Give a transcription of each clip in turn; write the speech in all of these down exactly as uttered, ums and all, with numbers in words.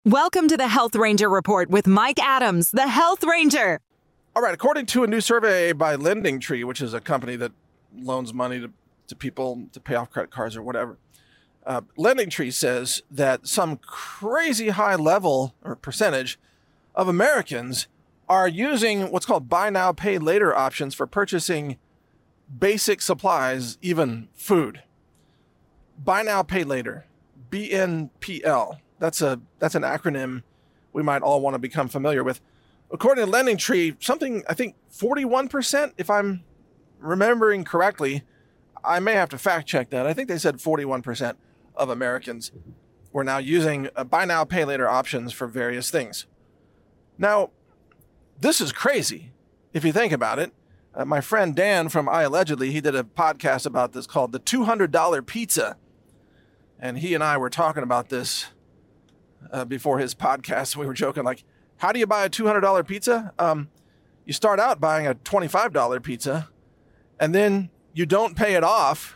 Welcome to the Health Ranger Report with Mike Adams, the Health Ranger. All right, according to a new survey by LendingTree, which is a company that loans money to, to people to pay off credit cards or whatever, uh, LendingTree says that some crazy high level or percentage of Americans are using what's called buy now, pay later options for purchasing basic supplies, even food. Buy now, pay later, B N P L. That's a that's an acronym we might all want to become familiar with. According to LendingTree, something, I think forty-one percent, if I'm remembering correctly, I may have to fact check that. I think they said forty-one percent of Americans were now using uh, buy now, pay later options for various things. Now, this is crazy if you think about it. Uh, my friend Dan from iAllegedly, he did a podcast about this called The two hundred dollar Pizza. And he and I were talking about this uh, before his podcast. We were joking, like, how do you buy a two hundred dollar pizza? Um, you start out buying a twenty-five dollar pizza, and then you don't pay it off,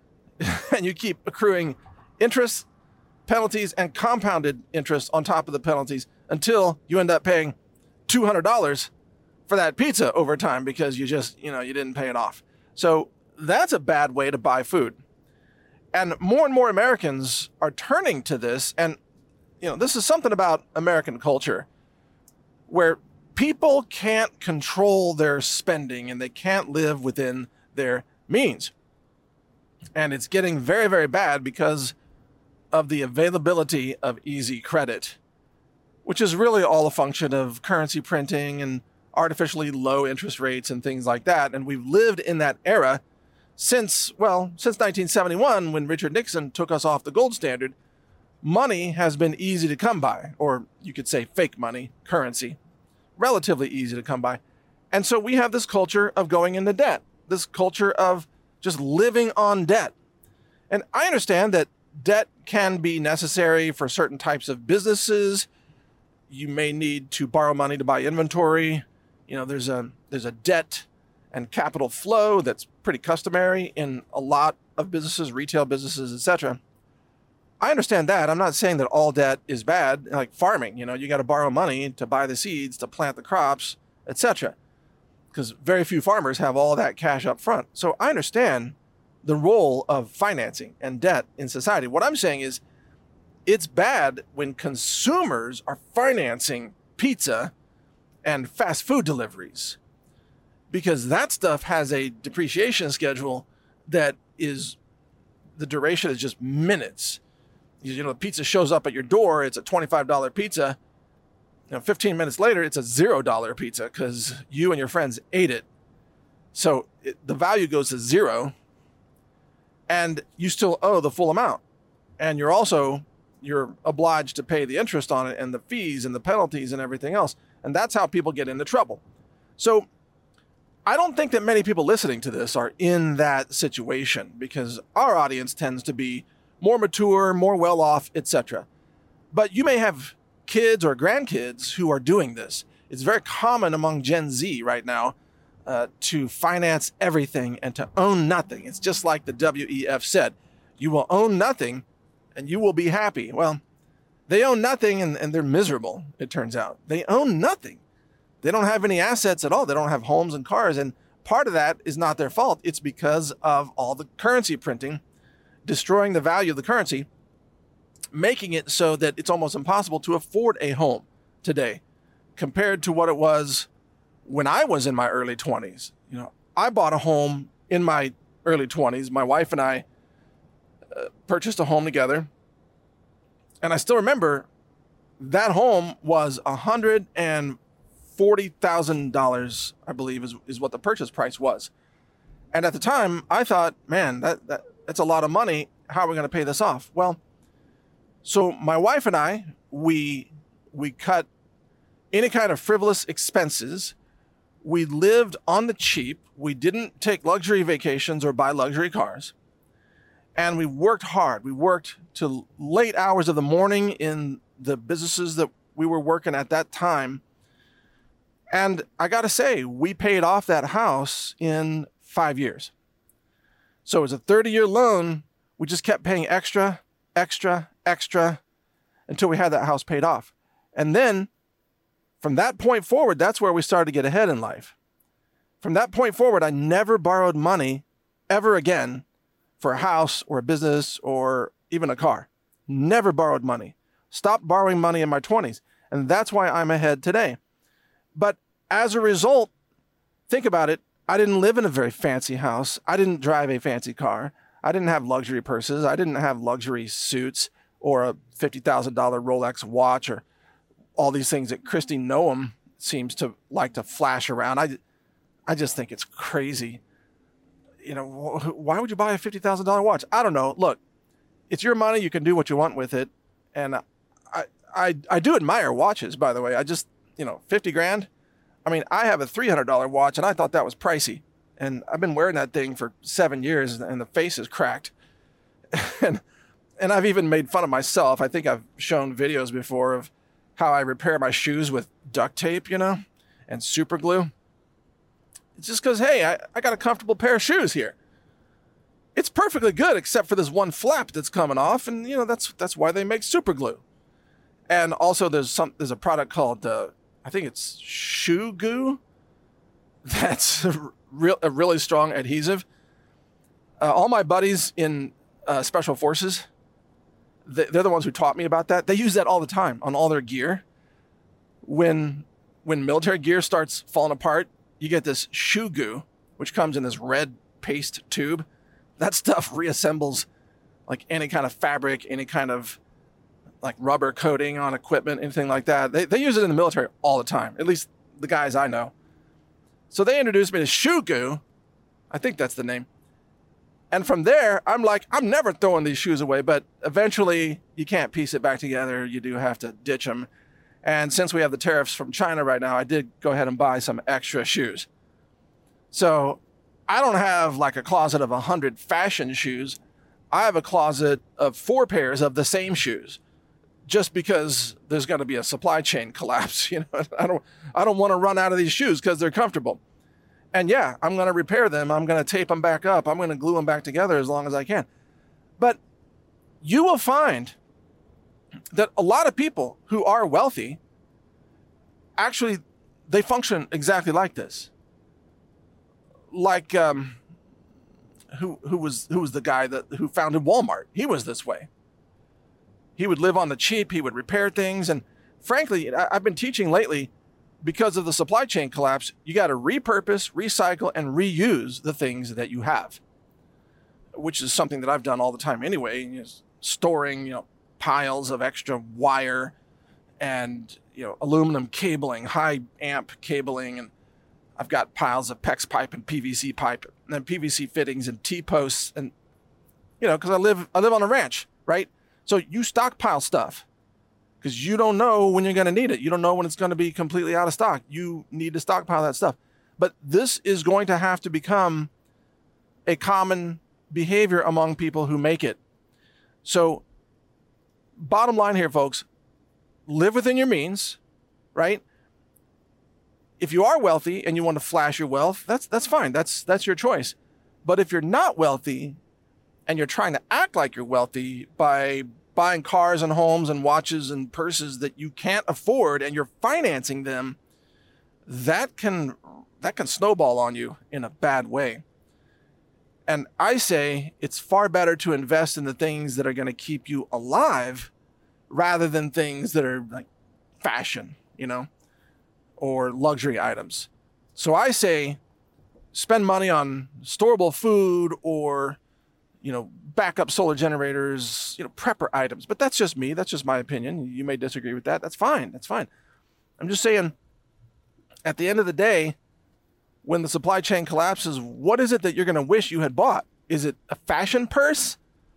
and you keep accruing interest, penalties, and compounded interest on top of the penalties until you end up paying two hundred dollars for that pizza over time because you just, you know, you didn't pay it off. So that's a bad way to buy food. And more and more Americans are turning to this. And, you know, this is something about American culture where people can't control their spending and they can't live within their means. And it's getting very, very bad because of the availability of easy credit, which is really all a function of currency printing and artificially low interest rates and things like that. And we've lived in that era since, well, since nineteen seventy-one, when Richard Nixon took us off the gold standard. Money has been easy to come by, or you could say fake money, currency, relatively easy to come by. And so we have this culture of going into debt, this culture of just living on debt. And I understand that debt can be necessary for certain types of businesses. You may need to borrow money to buy inventory. You know, there's a there's a debt and capital flow that's pretty customary in a lot of businesses, retail businesses, et cetera. I understand that. I'm not saying that all debt is bad, like farming. You know, you got to borrow money to buy the seeds, to plant the crops, et cetera. Because very few farmers have all that cash up front. So I understand the role of financing and debt in society. What I'm saying is it's bad when consumers are financing pizza and fast food deliveries, because that stuff has a depreciation schedule that is, the duration is just minutes. You know, the pizza shows up at your door, it's a twenty-five dollar pizza. You know, fifteen minutes later, it's a zero dollar pizza because you and your friends ate it. So it, the value goes to zero, and you still owe the full amount. And you're also, you're obliged to pay the interest on it and the fees and the penalties and everything else. And that's how people get into trouble. So I don't think that many people listening to this are in that situation because our audience tends to be more mature, more well-off, et cetera. But you may have kids or grandkids who are doing this. It's very common among Gen Z right now uh, to finance everything and to own nothing. It's just like the W E F said, you will own nothing and you will be happy. Well, they own nothing and, and they're miserable, it turns out. They own nothing. They don't have any assets at all. They don't have homes and cars. And part of that is not their fault. It's because of all the currency printing, destroying the value of the currency, making it so that it's almost impossible to afford a home today compared to what it was when I was in my early twenties. You know, I bought a home in my early twenties. My wife and I uh, purchased a home together. And I still remember that home was one hundred forty thousand dollars, I believe, is, is what the purchase price was. And at the time, I thought, man, that, that that's a lot of money. How are we going to pay this off? Well, so my wife and I, we we cut any kind of frivolous expenses. We lived on the cheap. We didn't take luxury vacations or buy luxury cars. And we worked hard. We worked to late hours of the morning in the businesses that we were working at that time. And I got to say, we paid off that house in five years. So it was a thirty-year loan. We just kept paying extra, extra, extra. until we had that house paid off. And then from that point forward, that's where we started to get ahead in life. From that point forward, I never borrowed money ever again for a house or a business or even a car. Never borrowed money. Stopped borrowing money in my twenties. And that's why I'm ahead today. But as a result, think about it. I didn't live in a very fancy house. I didn't drive a fancy car. I didn't have luxury purses. I didn't have luxury suits or a fifty thousand dollars Rolex watch or all these things that Kristi Noem seems to like to flash around. I, I just think it's crazy. You know, why would you buy a fifty thousand dollars watch? I don't know. Look, it's your money. You can do what you want with it. And I, I, I do admire watches, by the way. I just, you know, fifty grand. I mean, I have a three hundred dollars watch and I thought that was pricey. And I've been wearing that thing for seven years and the face is cracked. and, and I've even made fun of myself. I think I've shown videos before of how I repair my shoes with duct tape, you know, and super glue. It's just because, hey, I, I got a comfortable pair of shoes here. It's perfectly good except for this one flap that's coming off. And, you know, that's that's why they make super glue. And also there's some there's a product called, uh, I think it's Shoe Goo. That's a, real, a really strong adhesive. Uh, all my buddies in uh, Special Forces, they're the ones who taught me about that. They use that all the time on all their gear. When when military gear starts falling apart, you get this shoe goo, which comes in this red paste tube. That stuff reassembles like any kind of fabric, any kind of like rubber coating on equipment, anything like that. They, they use it in the military all the time, at least the guys I know. So they introduced me to Shoe Goo. I think that's the name. And from there, I'm like, I'm never throwing these shoes away, but eventually you can't piece it back together. You do have to ditch them. And since we have the tariffs from China right now, I did go ahead and buy some extra shoes. So I don't have like a closet of a hundred fashion shoes. I have a closet of four pairs of the same shoes just because there's going to be a supply chain collapse. You know, I don't, I don't want to run out of these shoes because they're comfortable. And yeah, I'm going to repair them. I'm going to tape them back up. I'm going to glue them back together as long as I can. But you will find that a lot of people who are wealthy, actually, they function exactly like this. Like, um, who who was who was the guy that who founded Walmart? He was this way. He would live on the cheap. He would repair things. And frankly, I, I've been teaching lately, because of the supply chain collapse, you got to repurpose, recycle, and reuse the things that you have, which is something that I've done all the time anyway. You know, storing, you know, piles of extra wire and, you know, aluminum cabling, high amp cabling, and I've got piles of PEX pipe and P V C pipe, and then P V C fittings and T-posts, and, you know, because I live I live on a ranch, right? So you stockpile stuff, because you don't know when you're going to need it. You don't know when it's going to be completely out of stock. You need to stockpile that stuff. But this is going to have to become a common behavior among people who make it. So bottom line here, folks, live within your means, right? If you are wealthy and you want to flash your wealth, that's that's fine. That's that's your choice. But if you're not wealthy and you're trying to act like you're wealthy by buying cars and homes and watches and purses that you can't afford and you're financing them, that can that can snowball on you in a bad way. And I say it's far better to invest in the things that are going to keep you alive rather than things that are like fashion, you know, or luxury items. So I say spend money on storable food or, you know, backup solar generators, you know, prepper items. But that's just me. That's just my opinion. You may disagree with that. That's fine. That's fine. I'm just saying, at the end of the day, when the supply chain collapses, what is it that you're going to wish you had bought? Is it a fashion purse?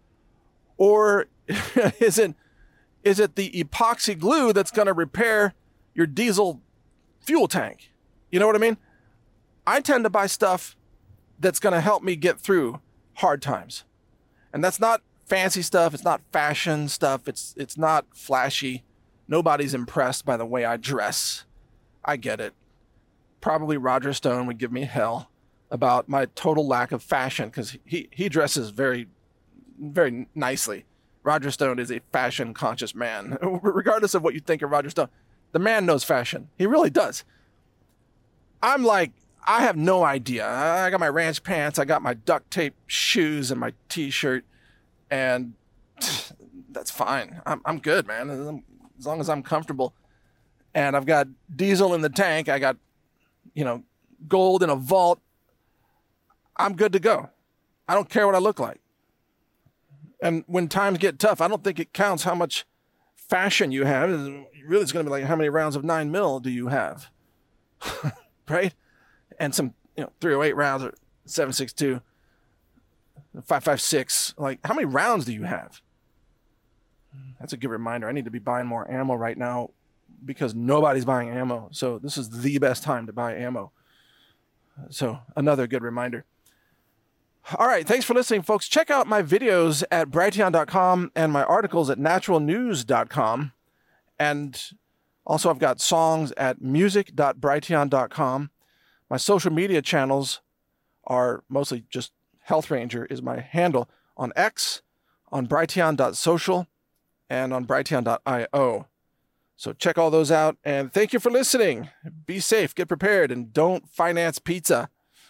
Or is it is it the epoxy glue that's going to repair your diesel fuel tank? You know what I mean? I tend to buy stuff that's going to help me get through hard times. And that's not fancy stuff. It's not fashion stuff. It's it's not flashy. Nobody's impressed by the way I dress. I get it. Probably Roger Stone would give me hell about my total lack of fashion because he, he dresses very, very nicely. Roger Stone is a fashion conscious man. Regardless of what you think of Roger Stone, the man knows fashion. He really does. I'm like, I have no idea. I got my ranch pants, I got my duct tape shoes and my t-shirt, and that's fine. I'm I'm good, man. As long as I'm comfortable. And I've got diesel in the tank. I got, you know, gold in a vault. I'm good to go. I don't care what I look like. And when times get tough, I don't think it counts how much fashion you have. Really, it's going to be like, how many rounds of nine mil do you have? Right? And some, you know, three oh eight rounds or seven six two, five five six. Like, how many rounds do you have? That's a good reminder. I need to be buying more ammo right now because nobody's buying ammo. So this is the best time to buy ammo. So another good reminder. All right. Thanks for listening, folks. Check out my videos at Brighteon dot com and my articles at natural news dot com. And also I've got songs at music dot brighteon dot com. My social media channels are mostly just Health Ranger is my handle on X, on brighteon dot social, and on brighteon dot io. So check all those out. And thank you for listening. Be safe, get prepared, and don't finance pizza.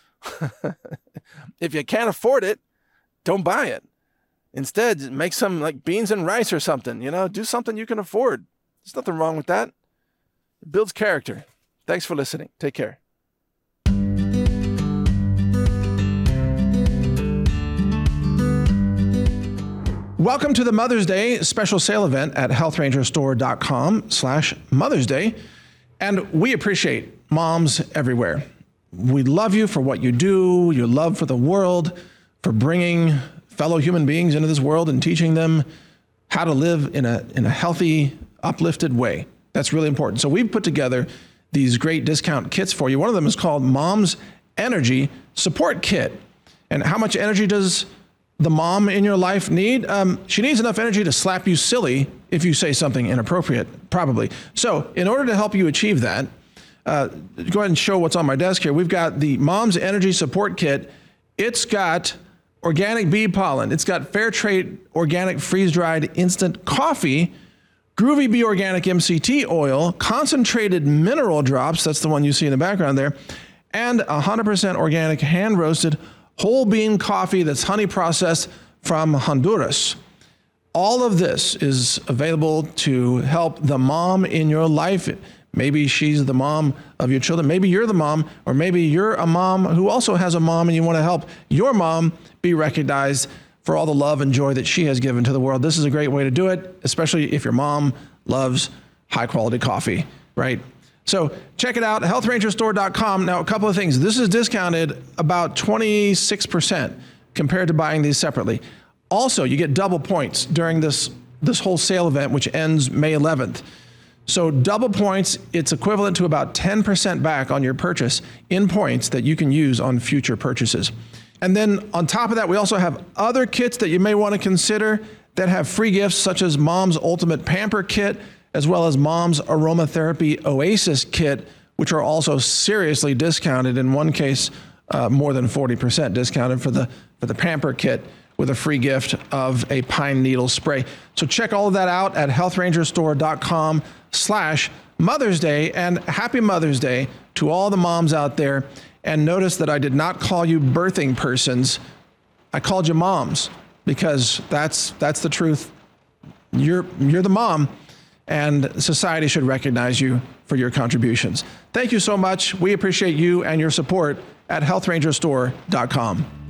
If you can't afford it, don't buy it. Instead, make some like beans and rice or something, you know, do something you can afford. There's nothing wrong with that. It builds character. Thanks for listening. Take care. Welcome to the Mother's Day special sale event at health ranger store dot com slash Mother's Day. And we appreciate moms everywhere. We love you for what you do, your love for the world, for bringing fellow human beings into this world and teaching them how to live in a in a healthy, uplifted way. That's really important. So we've put together these great discount kits for you. One of them is called Mom's Energy Support Kit. And how much energy does the mom in your life need? Um, she needs enough energy to slap you silly if you say something inappropriate, probably. So in order to help you achieve that, uh, go ahead and show what's on my desk here. We've got the Mom's Energy Support Kit. It's got organic bee pollen. It's got fair trade organic freeze-dried instant coffee, Groovy Bee Organic M C T oil, concentrated mineral drops, that's the one you see in the background there, and one hundred percent organic hand-roasted whole bean coffee that's honey processed from Honduras. All of this is available to help the mom in your life. Maybe she's the mom of your children. Maybe you're the mom, or maybe you're a mom who also has a mom and you want to help your mom be recognized for all the love and joy that she has given to the world. This is a great way to do it, especially if your mom loves high quality coffee, right? So check it out, health ranger store dot com. Now, a couple of things. This is discounted about twenty-six percent compared to buying these separately. Also, you get double points during this, this whole sale event, which ends May eleventh. So double points, it's equivalent to about ten percent back on your purchase in points that you can use on future purchases. And then on top of that, we also have other kits that you may want to consider that have free gifts, such as Mom's Ultimate Pamper Kit, as well as Mom's Aromatherapy Oasis Kit, which are also seriously discounted. In one case, uh, more than forty percent discounted for the for the Pamper Kit, with a free gift of a pine needle spray. So check all of that out at health ranger store dot com slash Mother's Day, and happy Mother's Day to all the moms out there. And notice that I did not call you birthing persons. I called you moms, because that's that's the truth. You're you're the mom, and society should recognize you for your contributions. Thank you so much. We appreciate you and your support at health ranger store dot com.